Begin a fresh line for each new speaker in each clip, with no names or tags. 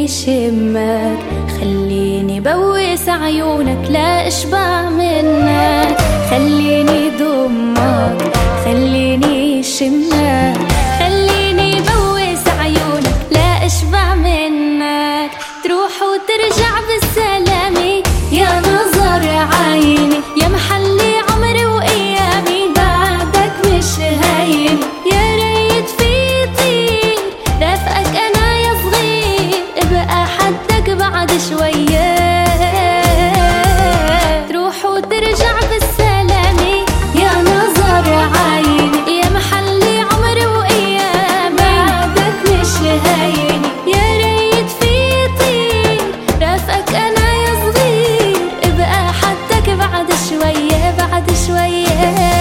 شمك، خليني بوس عيونك لا اشبع منك، خليني ضمك خليني شمك، خليني بوس عيونك لا اشبع منك، تروح وترجع بالسلامة يا نظر عيني، يا محلي عمري وايامي بعدك مش هاين، يا ريت في طير رافقك انا يا صغير، ابقى حدك بعد شوية، تروح وترجع بالسلامة يا نظر عيني، يا محلي عمري وايامي بعدك مش هاين، يا ريت في طير رافقك انا يا صغير، ابقى حدك بعد شوية بعد شوية.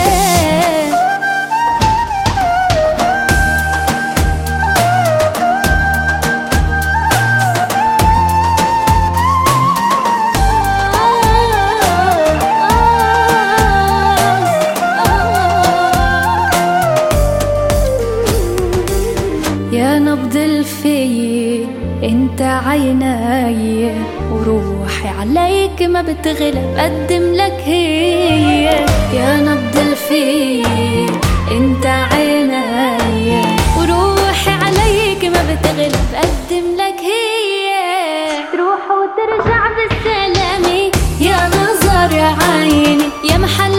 يا نبض الفي انت عيناي، وروحي عليك ما بتغلب قدم لك هي، يا نبض الفي انت عيناي، وروحي عليك ما بتغلب قدم لك هي، تروح وترجع بالسلامة يا نظر عيني، يا محل